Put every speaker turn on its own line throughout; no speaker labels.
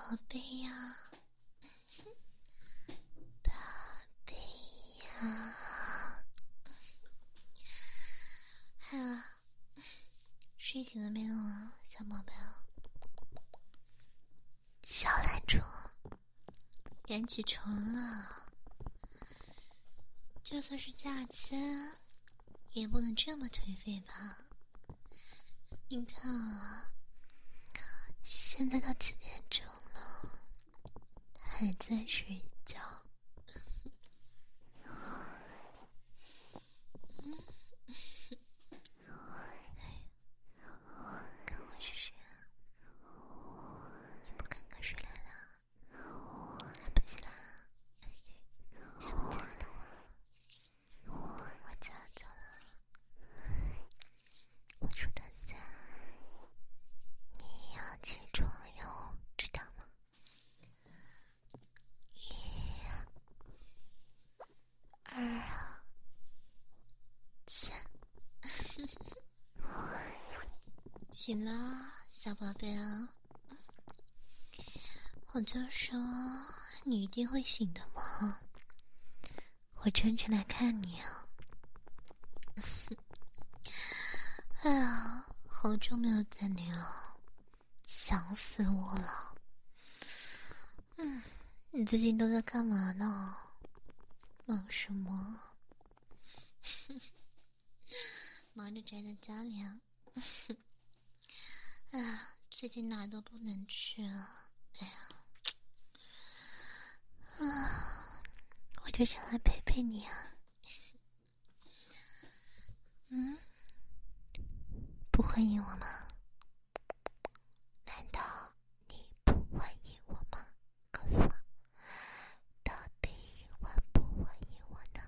贝呀，宝贝呀，睡醒了没有啊，小宝贝？小懒虫，该起床了。就算是假期，也不能这么颓废吧？你看啊，现在都几点钟了，还在睡觉。看我是谁啊？你不赶快睡来了？还不起来啊？还不起来的话，我走了。我数到3，你要起床哟，知道吗？1、2、3，醒了，小宝贝啊！我就说你一定会醒的嘛，我睁着来看你啊！哎呀，好久没有见你了，想死我了。你最近都在干嘛呢？忙什么？忙着宅在家里啊。哎呀，最近哪都不能去啊。哎呀，我就想来陪陪你啊。不欢迎我吗？难道你不欢迎我吗？告诉我，到底欢不欢迎我呢？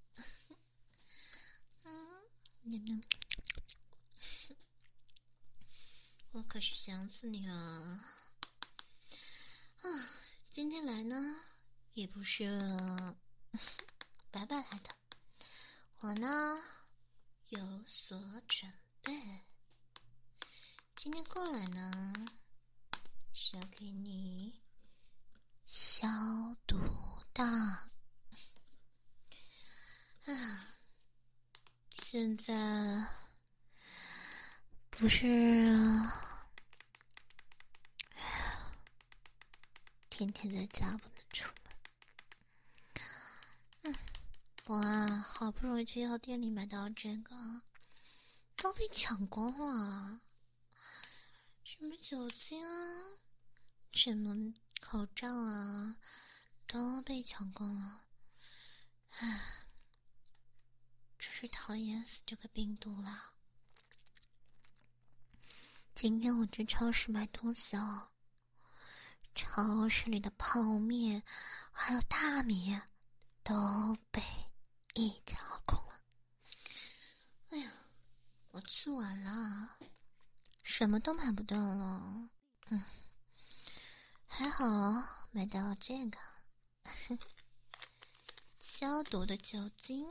我可是想死你了啊！今天来呢，也不是白白来的，我呢有所准备。今天过来呢，是要给你消毒的。现在不是天天在家不能出门。我啊，好不容易去药店里买到这个，都被抢光了。什么酒精啊，什么口罩啊，都被抢光了。唉，真是讨厌死这个病毒了。今天我去超市买东西哦，超市里的泡面还有大米都被一抢而空了。哎呀，我去晚了，什么都买不到了。还好买到了这个消毒的酒精，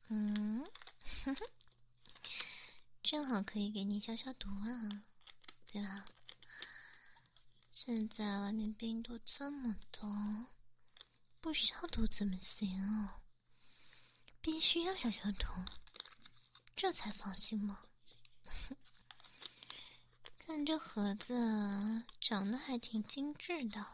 正好可以给你消消毒啊，对吧？现在外面病毒这么多，不消毒怎么行啊？必须要消消毒，这才放心嘛。看这盒子长得还挺精致的，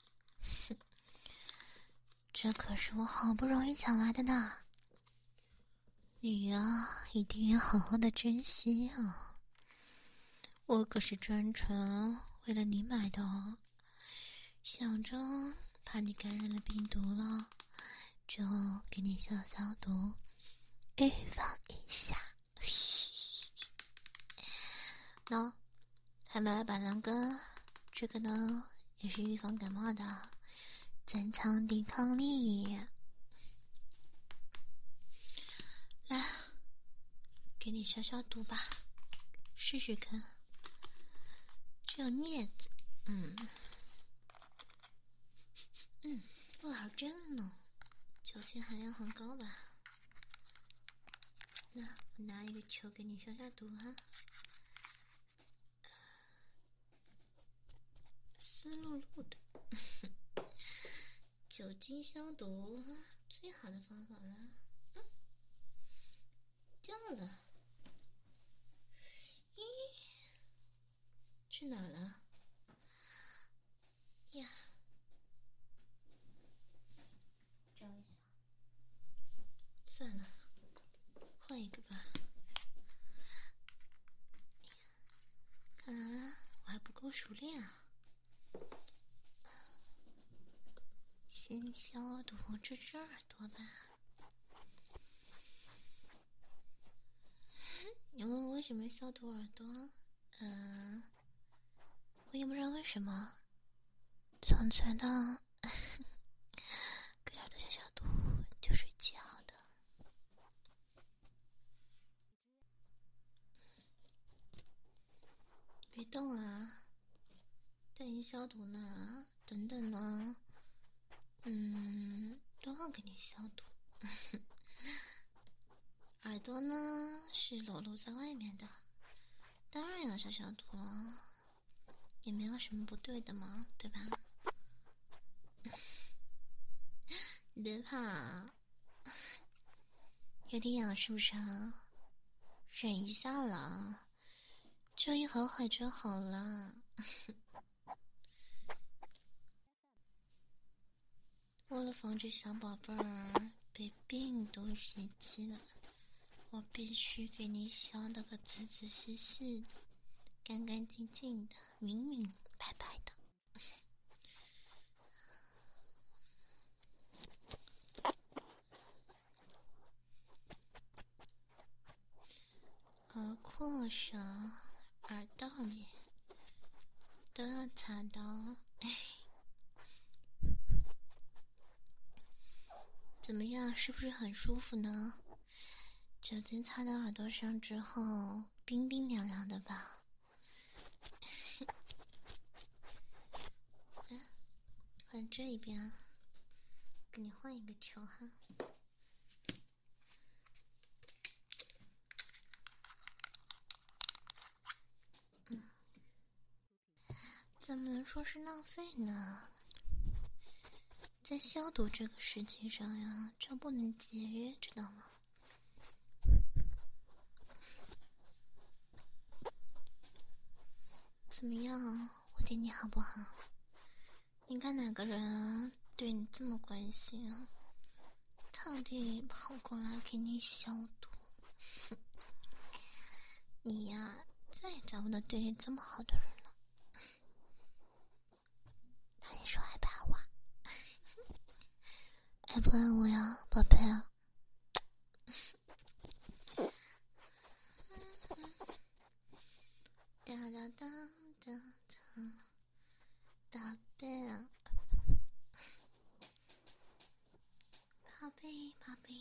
这可是我好不容易抢来的呢。你呀，一定要好好的珍惜啊！我可是专程为了你买的哦，想着怕你感染了病毒了，就给你消消毒，预防一下。喏，还买了板蓝根，这个呢也是预防感冒的，增强抵抗力。来，给你消消毒吧，试试看。这有镊子，味好正呢，酒精含量很高吧？那我拿一个球给你消消毒哈。湿漉漉的， 酒精消毒最好的方法了。掉了，咦，去哪了？呀，找一下，算了，换一个吧。看来我还不够熟练啊。先消毒这只耳朵吧。你问我为什么消毒耳朵？我也不知道为什么，总觉得给耳朵消消毒就是极好的。别动啊，带你消毒呢，等等呢，都要给你消毒。耳朵呢是裸露在外面的，当然要消消毒了，也没有什么不对的嘛，对吧？你别怕，有点痒是不是啊？忍一下了，就一会儿就好了。为了防止小宝贝儿被病毒袭击了，我必须给你消得个仔仔细细、干干净净的、明明白白的。耳廓上、耳道里都要擦到。怎么样，是不是很舒服呢？酒精擦到耳朵上之后，冰冰凉凉的吧？换这一边啊，给你换一个球哈。怎么能说是浪费呢？在消毒这个事情上呀，就不能节约，知道吗？怎么样，我对你好不好？你看哪个人对你这么关心啊？特地跑过来给你消毒。你呀，再也找不到对你这么好的人了。那你说爱不爱我？爱不爱我呀，宝贝啊？哒哒哒哒哒，宝贝啊，宝贝宝贝，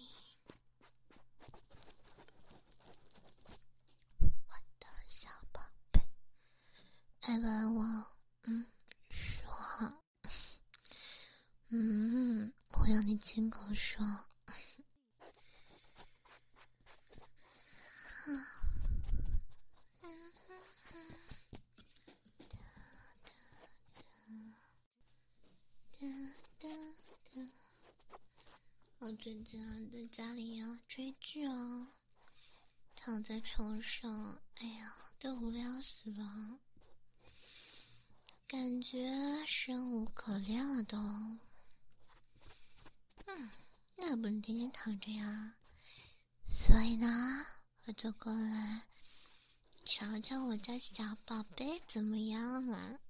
我的小宝贝，爱不爱我？说。我要你亲口说。我最近在家里呀追剧啊，躺在床上，哎呀，都无聊死了，感觉生无可恋了都。那不能天天躺着呀，所以呢，我就过来瞧瞧我家小宝贝怎么样啊。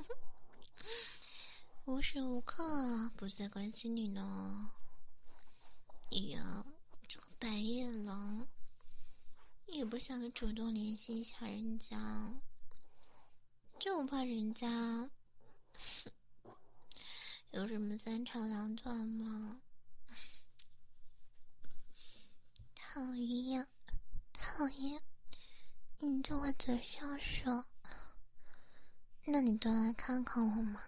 无时无刻不在关心你呢。哎呀，这个白眼狼也不想主动联系一下人家，就怕人家有什么三长两短吗？讨厌，讨厌！你就会嘴上说，那你都来看看我嘛。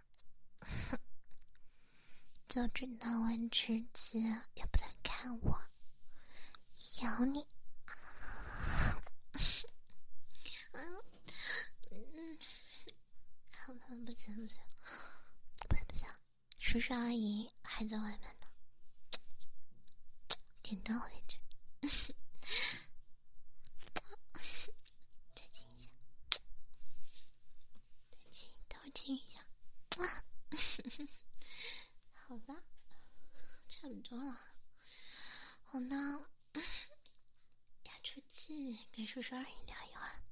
就知道玩吃鸡，也不来看我，咬你！好了，不行，不行， 叔叔阿姨还在外面呢，点到为止。再亲一下，再亲一道，亲一下。好了，差不多了。我呢，要出去跟叔叔阿姨聊一会儿。